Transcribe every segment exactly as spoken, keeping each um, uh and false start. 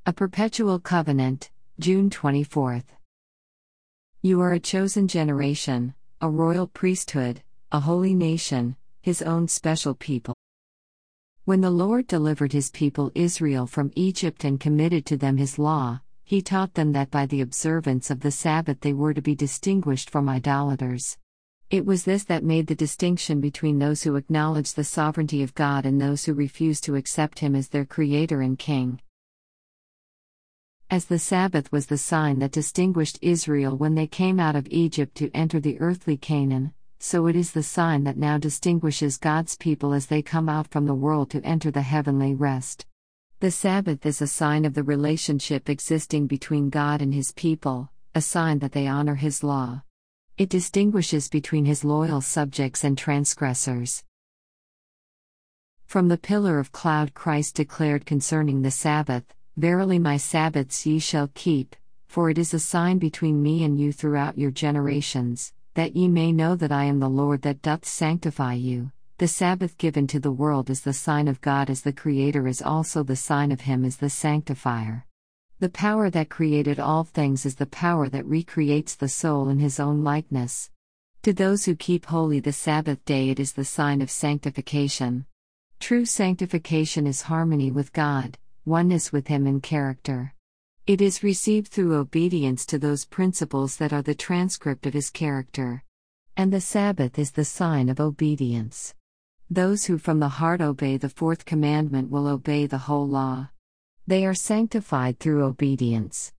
A Perpetual Covenant, June twenty-fourth. You are a chosen generation, a royal priesthood, a holy nation, His own special people. When the Lord delivered His people Israel from Egypt and committed to them His law, He taught them that by the observance of the Sabbath they were to be distinguished from idolaters. It was this that made the distinction between those who acknowledge the sovereignty of God and those who refuse to accept Him as their Creator and King. As the Sabbath was the sign that distinguished Israel when they came out of Egypt to enter the earthly Canaan, so it is the sign that now distinguishes God's people as they come out from the world to enter the heavenly rest. The Sabbath is a sign of the relationship existing between God and His people, a sign that they honor His law. It distinguishes between His loyal subjects and transgressors. From the pillar of cloud Christ declared concerning the Sabbath, "Verily my Sabbaths ye shall keep, for it is a sign between me and you throughout your generations, that ye may know that I am the Lord that doth sanctify you." The Sabbath given to the world is the sign of God as the Creator is also the sign of Him as the Sanctifier. The power that created all things is the power that recreates the soul in His own likeness. To those who keep holy the Sabbath day, it is the sign of sanctification. True sanctification is harmony with God, oneness with Him in character. It is received through obedience to those principles that are the transcript of His character. And the Sabbath is the sign of obedience. Those who from the heart obey the fourth commandment will obey the whole law. They are sanctified through obedience.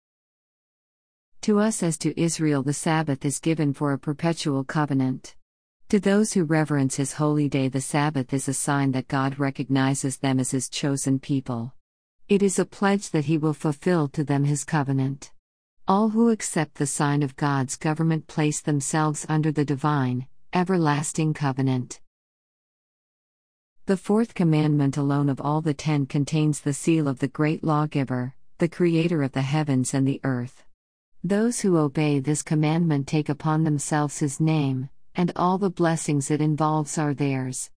To us as to Israel the Sabbath is given for a perpetual covenant. To those who reverence His holy day the Sabbath is a sign that God recognizes them as His chosen people. It is a pledge that He will fulfill to them His covenant. All who accept the sign of God's government place themselves under the divine, everlasting covenant. The fourth commandment alone of all the ten contains the seal of the great lawgiver, the Creator of the heavens and the earth. Those who obey this commandment take upon themselves His name, and all the blessings it involves are theirs.